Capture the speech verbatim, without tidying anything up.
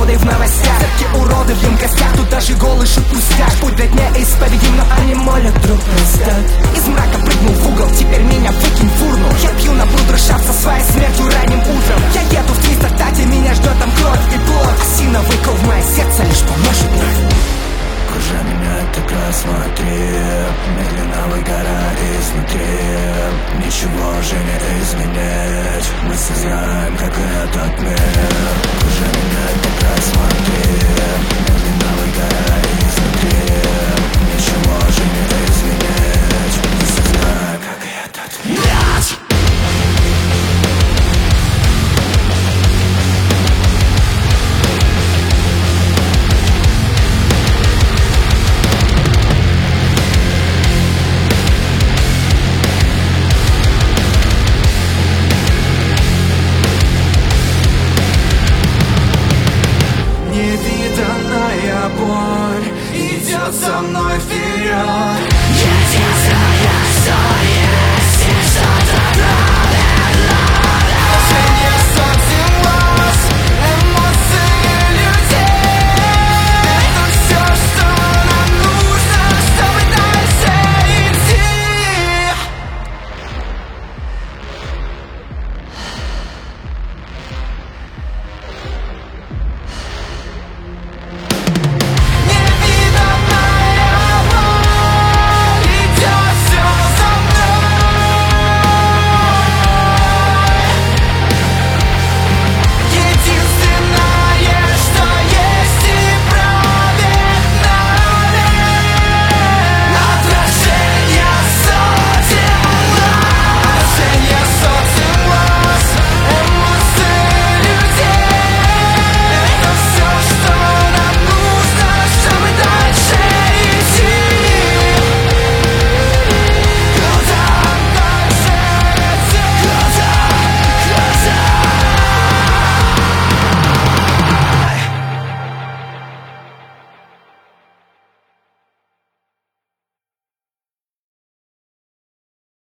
свободой в новостях. Все уроды в емкостях, тут даже голый шут пустяк. Путь для дня исповедим, но они молят друг простят. Из мрака прыгнул в угол, теперь меня выкинь в урну. Я пью на пруд, со своей смертью ранним утром. Я еду в твистер, тате, меня ждет там кровь и плоть. Осиновый кол в мое сердце лишь поможет мне. Кружа меня так рассмотри, медленно выгорая изнутри. Ничего уже не изменить, мы сознаем, как и этот мир. Кружа меня так рассмотри, медленно выгорая изнутри. Ничего уже не изменить, мы сознаем, как и этот мир. Невиданная боль идет со мной вперед.